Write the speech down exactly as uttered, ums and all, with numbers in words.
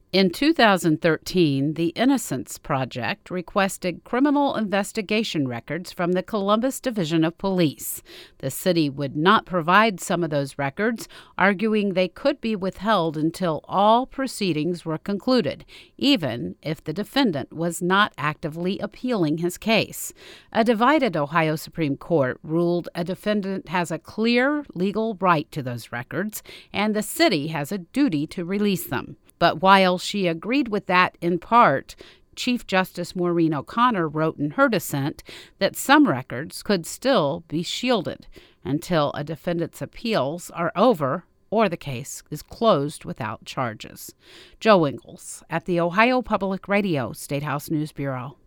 In two thousand thirteen, the Innocence Project requested criminal investigation records from the Columbus Division of Police. The city would not provide some of those records, arguing they could be withheld until all proceedings were concluded, even if the defendant was not actively appealing his case. A divided Ohio Supreme Court ruled a defendant has a clear legal right to those records, and the city has a duty to release them. But while she agreed with that in part, Chief Justice Maureen O'Connor wrote in her dissent that some records could still be shielded until a defendant's appeals are over or the case is closed without charges. Joe Ingles at the Ohio Public Radio State House News Bureau.